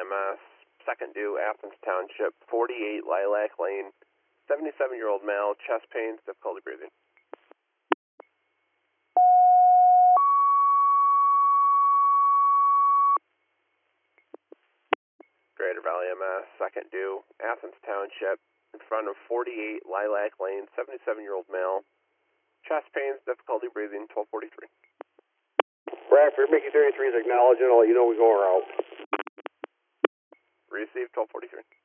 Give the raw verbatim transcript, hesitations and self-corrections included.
M S, second due, Athens Township, forty-eight Lilac Lane, seventy-seven-year-old male, chest pains, difficulty breathing. Greater Valley M S, second due, Athens Township, in front of forty-eight Lilac Lane, seventy-seven-year-old male, chest pains, difficulty breathing, twelve forty-three. Bradford, Mickey thirty-three is acknowledging. I'll let you know we go around. Received, twelve forty-three.